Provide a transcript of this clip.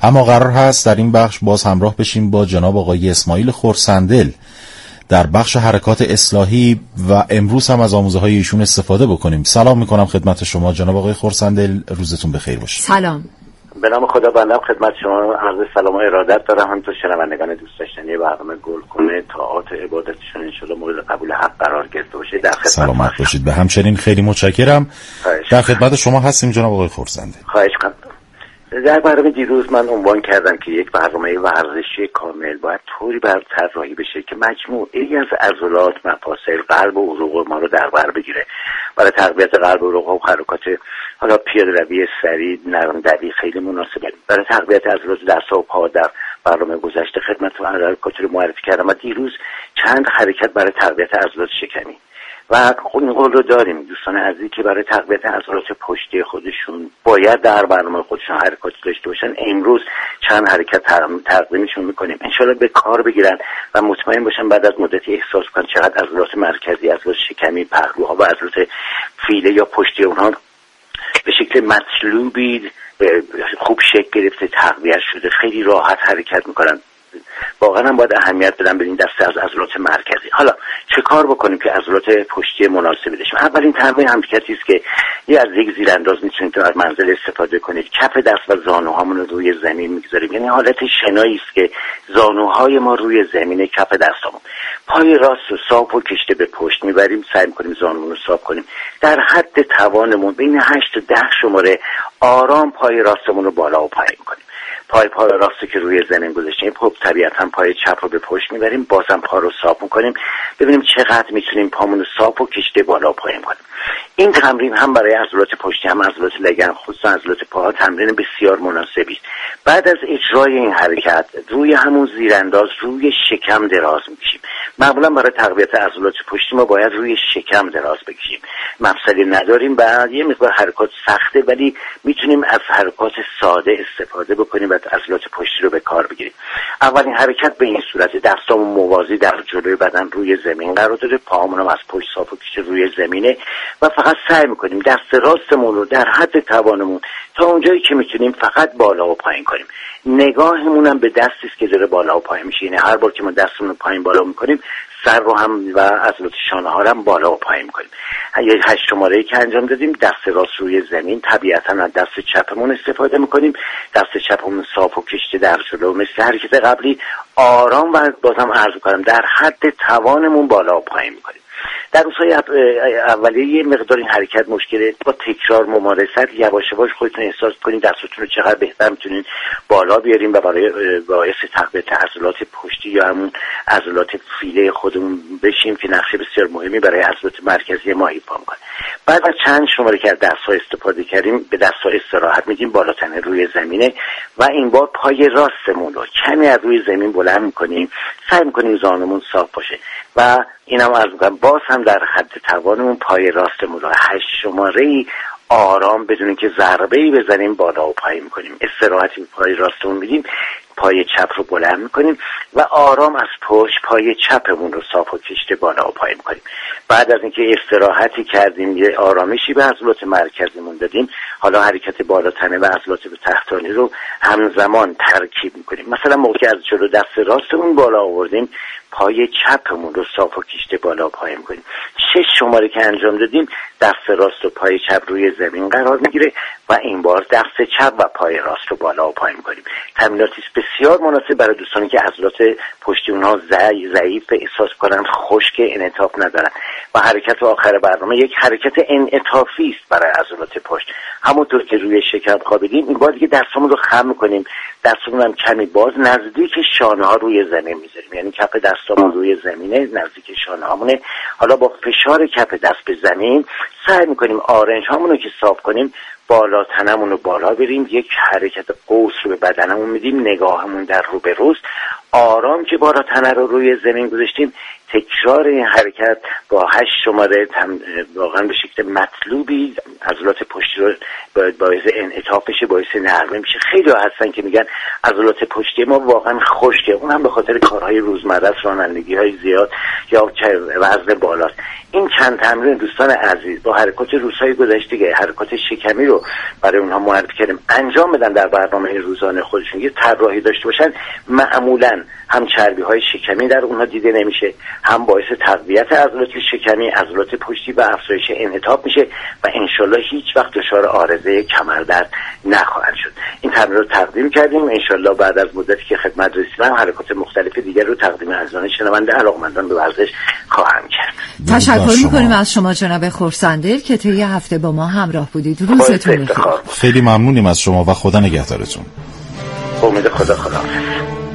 اما قرار هست در این بخش باز همراه بشیم با جناب آقای اسماعیل خرسندل در بخش حرکات اصلاحی و امروز هم از آموزه های ایشون استفاده بکنیم. سلام میکنم خدمت شما جناب آقای خرسندل، روزتون بخیر باشه. سلام. به نام خدا بنده خدمت شما عرض سلام و ارادت دارم، همینطور شنوندگان دوست داشتنی برنامه گلگونه طاعات و عبادتشون ان شاءالله مورد قبول حق قرار گرفته باشه. در خدمت سلامت باشید. به همچنین خیلی متشکرم. در خدمت شما هستیم جناب آقای خرسندل. خواهش کنم. در برنامه دیروز من عنوان کردم که یک برنامه ورزشی کامل باید طوری طراحی بشه که مجموعه‌ای از عضلات مفاصل قلب و عروق ما رو در بر بگیره. برای تقویت قلب و عروق و حرکات حالا پیاده‌روی سریع نرم دوی خیلی مناسبه. برای تقویت عضلات دست و پا در برنامه گذشته خدمتتون حرکات رو معرفی کردم و دیروز چند حرکت برای تقویت عضلات شکمی و این قول رو داریم دوستان عزیزی که برای تقویت عضلات پشتی خودشون باید در برنامه خودشون حرکاتی داشته باشن. امروز چند حرکت تقدیمشون میکنیم انشالله به کار بگیرن و مطمئن باشن بعد از مدتی احساس کنن چقدر عضلات مرکزی، عضلات شکمی، پهلوها و عضلات فیله یا پشتی اونها به شکل مطلوبی خوب شکل گرفته تقویت شده، خیلی راحت حرکت میکنن. واقعا هم باید اهمیت بدم به این دسته از عضلات مرکزی. حالا چه کار بکنیم که عضلات پشتی مناسبی داشتیم؟ اولین تمرین حرکتی است که از یک زیرانداز میتونید در منزل استفاده کنید. کف دست و زانوهامون رو روی زمین میگذاریم، یعنی حالت شنایی است که زانوهای ما روی زمین، کف دستامون. پای راست رو صاف و کشته به پشت میبریم، سعی میکنیم زانومون رو صاف کنیم. در حد توانمون بین 8 تا 10 شماره آرام پای راستمون رو بالا و پایین کنیم. پای راستی که روی زمین گذاشتیم، طبیعتا پای چپ رو به پشت میبریم، بازم پا رو صاف میکنیم، ببینیم چقدر میتونیم پامون رو صاف و کشیده بالا و پایین کنیم. این تمرین هم برای عضلات پشتی هم عضلات لگن، خصوصا عضلات پاها تمرین بسیار مناسبی است. بعد از اجرای این حرکت روی همون زیرانداز روی شکم دراز میکشیم. معمولا برای تقویت عضلات پشتی ما باید روی شکم دراز بکشیم. مفصلی نداریم و یه مقدار حرکات سخته، ولی میتونیم از حرکات ساده استفاده بکنیم و عضلات پشتی رو به کار بگیریم. اولین حرکت به این صورت، دستامون موازی در جلوی بدن روی زمین قرار داره، پاهامون هم از پشت صاف و کشیده روی زمینه و فقط سعی میکنیم دست راستمون رو در حد توانمون تا اونجایی که میتونیم فقط بالا و پایین کنیم. نگاهمون هم به دستی است که داره بالا و پایین میشه، یعنی هر بار که ما دستمون رو پایین بالا میکنیم سر رو هم و عضلات شانه ها رو هم بالا و پایین میکنیم. 8 شماره‌ای که انجام دادیم دست راست روی زمین، طبیعتا از دست چپمون استفاده میکنیم، دست چپمون صاف و کشیده در جلو مثل حرکت قبلی آرام و بازم عرض کنم در حد توانمون بالا و پایین میکنیم. در روزهای اولیه یه مقدار این حرکت مشکله، با تکرار ممارست یواش یواش خودتون احساس کنید دستتون رو چقدر بهتر میتونین بالا بیارین و برای باعث تقویت عضلات پشتی یا همون عضلات فیله خودمون بشیم که نقش بسیار مهمی برای عضلات مرکزی ما ایفا میکنه. بعد از چند شماره که از دست‌ها استفاده کردیم به دست‌ها استراحت میدیم، بالا تنه روی زمینه و این بار پای راستمون رو کمی از روی زمین بلند میکنیم، سعی میکنیم زانومون صاف باشه و اینم عرض میکنم باز هم در حد توانمون پای راستمون رو 8 شماره‌ای آرام بدون که ضربه‌ای بزنیم بالا و پایین میکنیم. استراحتی به پای راستمون میدیم، پای چپ رو بلند میکنیم و آرام از پشت پای چپمون رو صاف و کشیده بالا و پایین میکنیم. بعد از اینکه استراحتی کردیم، یه آرامشی به عضلات مرکزیمون دادیم، حالا حرکت بالا تنه و عضلات تحتانی رو همزمان ترکیب میکنیم. مثلا موقعی که از جلو دست راستمون بالا آوردیم، پای چپمون رو صاف و کشیده بالا و پایین میکنیم. 6 شماره که انجام دادیم دست راست و پای چپ روی زمین قرار میگیره و این بار دست چپ و پای راست رو بالا و پایین میکنیم. تمریناتی بسیار مناسب برای دوستانی که عضلات پشتی اونها ضعیف احساس کنن، خشک، انعطاف ندارن. و حرکت آخر برنامه یک حرکت انعطافی است برای عضلات پشت. همونطور که روی شکم خوابیدیم این بار دیگه دستمون رو خم میکنیم، دستمون هم کمی باز نزدیک شانه ها روی زمین میذاریم، یعنی کف دستمون روی زمینه نزدیک شانه هامونه. حالا با فشار کف دست به زمین سعی میکنیم آرنج هامون رو که صاف کنیم بالا تنمون رو بالا بریم، یک حرکت قوس رو به بدنمون میدیم، نگاهمون در رو به روز آرام که بالا تنه رو روی زمین گذاشتیم تکرار این حرکت با 8 شماره واقعا به شکل مطلوبی عضلات پشتی رو باعث انعطاف بشه، باعث نرمه میشه. خیلی هستن که میگن عضلات پشتی ما واقعا خشکه، اون هم به خاطر کارهای روزمره، رانندگی‌های زیاد یا وزن بالاست. این چند تمرین دوستان عزیز با حرکات روزهای گذشته، حرکات شکمی رو برای اونها معرفی کردیم، انجام بدن در برنامه روزانه خودشون، یه طراحی داشته باشن، معمولا هم چربی‌های شکمی در اونها دیده نمیشه، هم باعث تقویت عضلات شکمی، عضلات پشتی و افزایش انعطاف میشه و انشالله هیچ وقت دچار عارضه کمردرد نخواهند شد. این تمرین رو تقدیم کردیم، انشالله بعد از مدتی که خدمت رسیدم حرکات مختلف دیگر رو تقدیم عزیزان شنونده علاقمندان به ورزش خواهم کرد. تشکر میکنیم از شما جناب خورسندل که طی هفته با ما همراه بودید. روزتون بخیر. خیلی ممنونیم از شما و خدا نگهدارتون. امید خدا.